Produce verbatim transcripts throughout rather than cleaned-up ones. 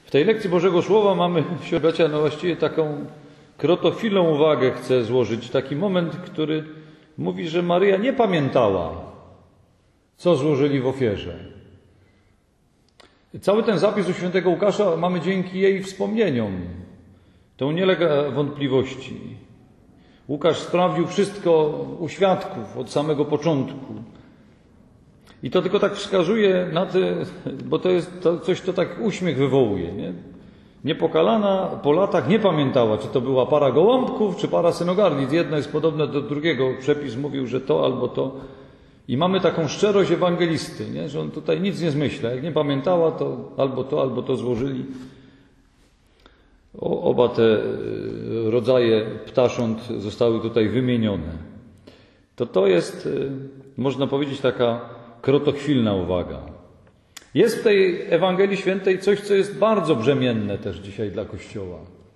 W tej lekcji Bożego Słowa mamy, bracia, no właściwie taką krotochwilną uwagę chcę złożyć. Taki moment, który mówi, że Maryja nie pamiętała, co złożyli w ofierze. Cały ten zapis u świętego Łukasza mamy dzięki jej wspomnieniom. To nie lega wątpliwości. Łukasz sprawdził wszystko u świadków od samego początku. I to tylko tak wskazuje na te, bo to jest to coś, to tak uśmiech wywołuje. Nie? Niepokalana po latach nie pamiętała, czy to była para gołąbków, czy para synogarlic. Jedno jest podobne do drugiego. Przepis mówił, że to albo to. I mamy taką szczerość ewangelisty, nie? Że on tutaj nic nie zmyśla. Jak nie pamiętała, to albo to, albo to złożyli. O, oba te rodzaje ptasząt zostały tutaj wymienione. To to jest, można powiedzieć, taka krotochwilna uwaga. Jest w tej Ewangelii Świętej coś, co jest bardzo brzemienne też dzisiaj dla Kościoła.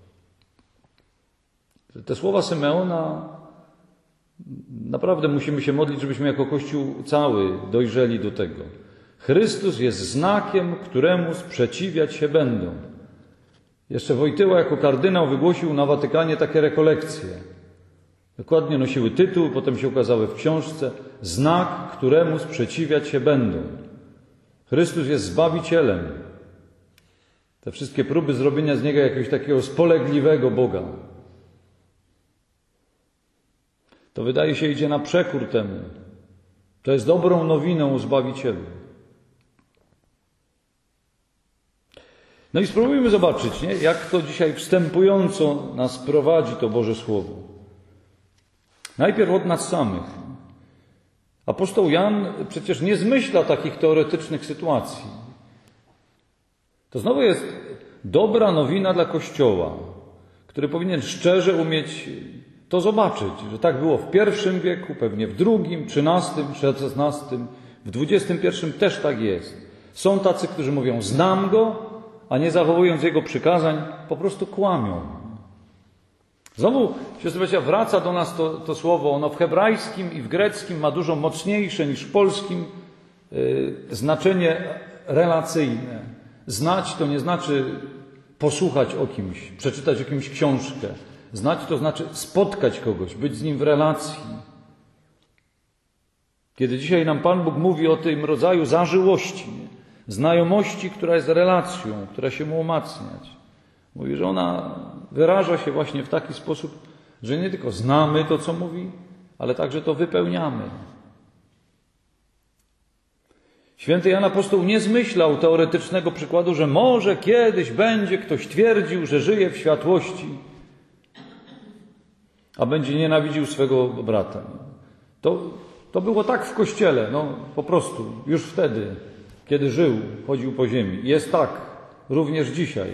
Te słowa Symeona, naprawdę musimy się modlić, żebyśmy jako Kościół cały dojrzeli do tego. Chrystus jest znakiem, któremu sprzeciwiać się będą. Jeszcze Wojtyła jako kardynał wygłosił na Watykanie takie rekolekcje. Dokładnie nosiły tytuł, potem się ukazały w książce. Znak, któremu sprzeciwiać się będą. Chrystus jest Zbawicielem. Te wszystkie próby zrobienia z Niego jakiegoś takiego spolegliwego Boga. To wydaje się idzie na przekór temu. To jest dobrą nowiną o Zbawicielu. No i spróbujmy zobaczyć, nie? Jak to dzisiaj wstępująco nas prowadzi to Boże Słowo. Najpierw od nas samych. Apostoł Jan przecież nie zmyśla takich teoretycznych sytuacji. To znowu jest dobra nowina dla Kościoła, który powinien szczerze umieć to zobaczyć, że tak było w pierwszym wieku, pewnie w drugim, trzynastym, szesnastym, w dwudziestym pierwszym też tak jest. Są tacy, którzy mówią, znam Go, a nie zachowując Jego przykazań, po prostu kłamią. Znowu, siostry bracia, wraca do nas to, to słowo. Ono w hebrajskim i w greckim ma dużo mocniejsze niż w polskim yy, znaczenie relacyjne. Znać to nie znaczy posłuchać o kimś, przeczytać o kimś książkę. Znać to znaczy spotkać kogoś, być z nim w relacji. Kiedy dzisiaj nam Pan Bóg mówi o tym rodzaju zażyłości, znajomości, która jest relacją, która się mu umacniać. Mówi, że ona wyraża się właśnie w taki sposób, że nie tylko znamy to, co mówi, ale także to wypełniamy. Święty Jan Apostoł nie zmyślał teoretycznego przykładu, że może kiedyś będzie ktoś twierdził, że żyje w światłości, a będzie nienawidził swego brata. To, to było tak w Kościele, no po prostu, już wtedy, kiedy żył, chodził po ziemi. Jest tak, również dzisiaj.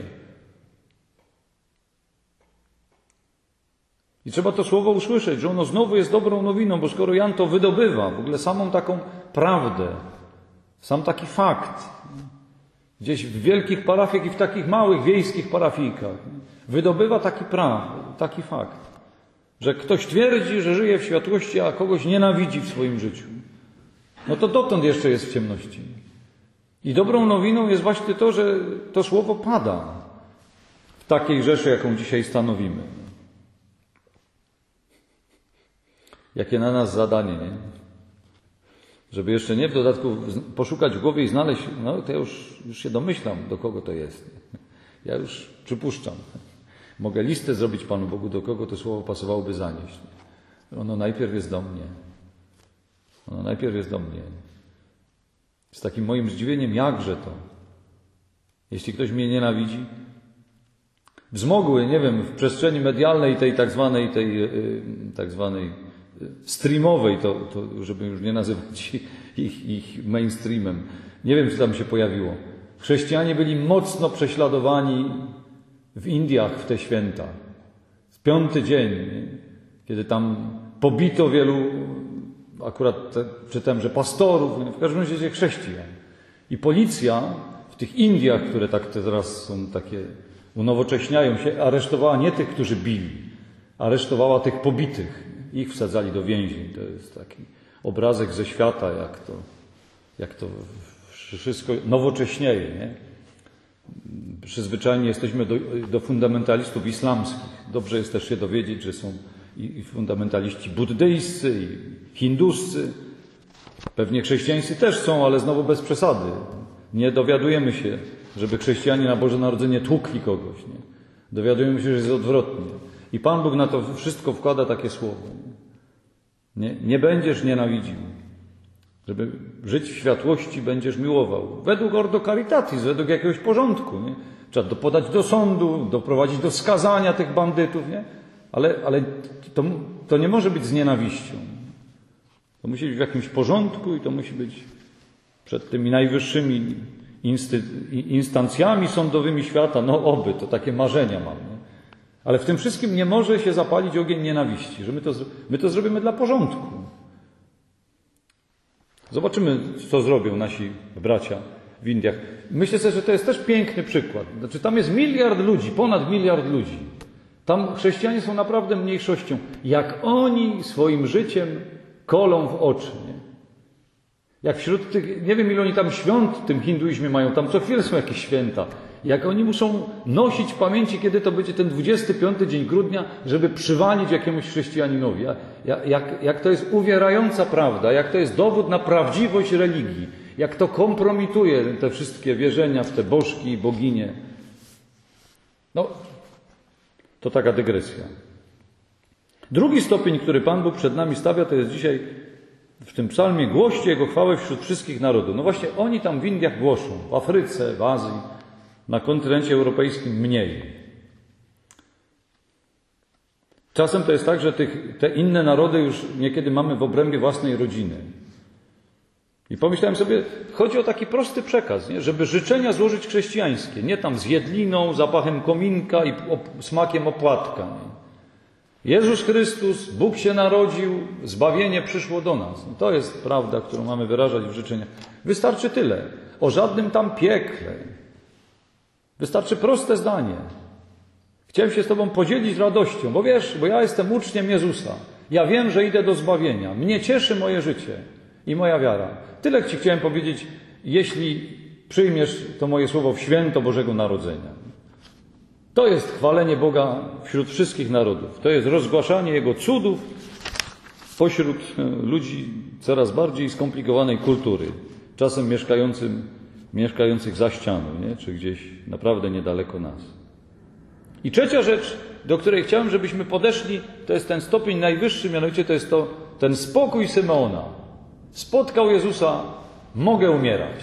I trzeba to słowo usłyszeć, że ono znowu jest dobrą nowiną, bo skoro Jan to wydobywa, w ogóle samą taką prawdę, sam taki fakt, gdzieś w wielkich parafiach i w takich małych wiejskich parafijkach, wydobywa taki praw, taki fakt, że ktoś twierdzi, że żyje w światłości, a kogoś nienawidzi w swoim życiu. No to dotąd jeszcze jest w ciemności. I dobrą nowiną jest właśnie to, że to słowo pada w takiej rzeszy, jaką dzisiaj stanowimy. Jakie na nas zadanie, nie? Żeby jeszcze nie w dodatku poszukać w głowie i znaleźć, no to ja już, już się domyślam, do kogo to jest. Ja już przypuszczam. Mogę listę zrobić Panu Bogu, do kogo to słowo pasowałoby zanieść. Ono najpierw jest do mnie. Ono najpierw jest do mnie. Z takim moim zdziwieniem, jakże to? Jeśli ktoś mnie nienawidzi, wzmogły, nie wiem, w przestrzeni medialnej tej tak zwanej, tej yy, tak zwanej streamowej, to, to żeby już nie nazywać ich, ich mainstreamem. Nie wiem, czy tam się pojawiło. Chrześcijanie byli mocno prześladowani w Indiach w te święta. Piąty dzień, nie? Kiedy tam pobito wielu, akurat te, czytałem, że pastorów, w każdym razie chrześcijan. I policja w tych Indiach, które tak teraz są takie, unowocześniają się, aresztowała nie tych, którzy bili, aresztowała tych pobitych. Ich wsadzali do więzień. To jest taki obrazek ze świata, jak to, jak to wszystko nowocześnieje, nie? przyzwyczajeni jesteśmy do, do fundamentalistów islamskich. Dobrze jest też się dowiedzieć, że są i, i fundamentaliści buddyjscy, i hinduscy. Pewnie chrześcijańscy też są, ale znowu bez przesady. Nie dowiadujemy się, żeby chrześcijanie na Boże Narodzenie tłukli kogoś. Nie? Dowiadujemy się, że jest odwrotnie. I Pan Bóg na to wszystko wkłada takie słowo. Nie, nie będziesz nienawidził. Żeby żyć w światłości, będziesz miłował. Według ordo caritatis, według jakiegoś porządku. Nie? Trzeba podać do sądu, doprowadzić do skazania tych bandytów. Nie? Ale, ale to, to nie może być z nienawiścią. To musi być w jakimś porządku i to musi być przed tymi najwyższymi insty, instancjami sądowymi świata. No oby, to takie marzenia mam. Nie? Ale w tym wszystkim nie może się zapalić ogień nienawiści, że my to, my to zrobimy dla porządku. Zobaczymy, co zrobią nasi bracia w Indiach. Myślę sobie, że to jest też piękny przykład. Znaczy, tam jest miliard ludzi, ponad miliard ludzi. Tam chrześcijanie są naprawdę mniejszością. Jak oni swoim życiem kolą w oczy. Nie? Jak wśród tych, nie wiem ile oni tam świąt w tym hinduizmie mają, tam co chwilę są jakieś święta. Jak oni muszą nosić w pamięci, kiedy to będzie ten dwudziesty piąty dzień grudnia, żeby przywalić jakiemuś chrześcijaninowi. Jak, jak, jak to jest uwierająca prawda, jak to jest dowód na prawdziwość religii, jak to kompromituje te wszystkie wierzenia w te bożki i boginie. No, to taka dygresja. Drugi stopień, który Pan Bóg przed nami stawia, to jest dzisiaj w tym psalmie: głoście Jego chwałę wśród wszystkich narodów. No właśnie oni tam w Indiach głoszą, w Afryce, w Azji, na kontynencie europejskim mniej. Czasem to jest tak, że tych, te inne narody już niekiedy mamy w obrębie własnej rodziny. I pomyślałem sobie, chodzi o taki prosty przekaz, nie? Żeby życzenia złożyć chrześcijańskie, nie tam z jedliną, zapachem kominka i op- smakiem opłatka. Nie? Jezus Chrystus, Bóg się narodził, zbawienie przyszło do nas. I to jest prawda, którą mamy wyrażać w życzeniach. Wystarczy tyle. O żadnym tam piekle. Wystarczy proste zdanie. Chciałem się z Tobą podzielić radością, bo wiesz, bo ja jestem uczniem Jezusa. Ja wiem, że idę do zbawienia. Mnie cieszy moje życie i moja wiara. Tyle Ci chciałem powiedzieć, jeśli przyjmiesz to moje słowo w święto Bożego Narodzenia. To jest chwalenie Boga wśród wszystkich narodów. To jest rozgłaszanie Jego cudów pośród ludzi coraz bardziej skomplikowanej kultury. Czasem mieszkającym, mieszkających za ścianą, nie? Czy gdzieś naprawdę niedaleko nas. I trzecia rzecz, do której chciałem, żebyśmy podeszli, to jest ten stopień najwyższy, mianowicie to jest to ten spokój Symeona. Spotkał Jezusa, mogę umierać.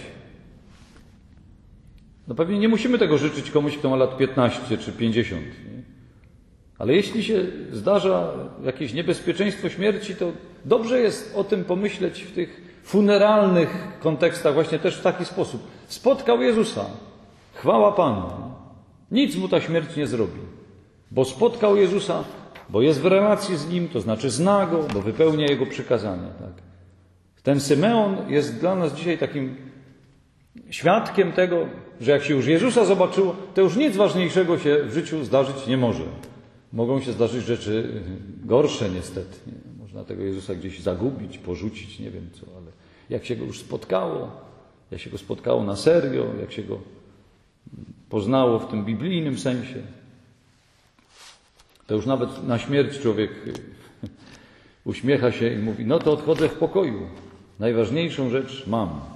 No pewnie nie musimy tego życzyć komuś, kto ma lat piętnaście czy pięćdziesiąt. Nie? Ale jeśli się zdarza jakieś niebezpieczeństwo śmierci, to dobrze jest o tym pomyśleć w tych funeralnych kontekstach, właśnie też w taki sposób. Spotkał Jezusa. Chwała Panu. Nic mu ta śmierć nie zrobi. Bo spotkał Jezusa, bo jest w relacji z Nim, to znaczy zna Go, bo wypełnia Jego przykazania. Tak? Ten Symeon jest dla nas dzisiaj takim świadkiem tego, że jak się już Jezusa zobaczyło, to już nic ważniejszego się w życiu zdarzyć nie może. Mogą się zdarzyć rzeczy gorsze niestety. Nie? Można tego Jezusa gdzieś zagubić, porzucić, nie wiem co, ale jak się Go już spotkało, jak się Go spotkało na serio, jak się Go poznało w tym biblijnym sensie, to już nawet na śmierć człowiek uśmiecha się i mówi, no to odchodzę w pokoju. Najważniejszą rzecz mam.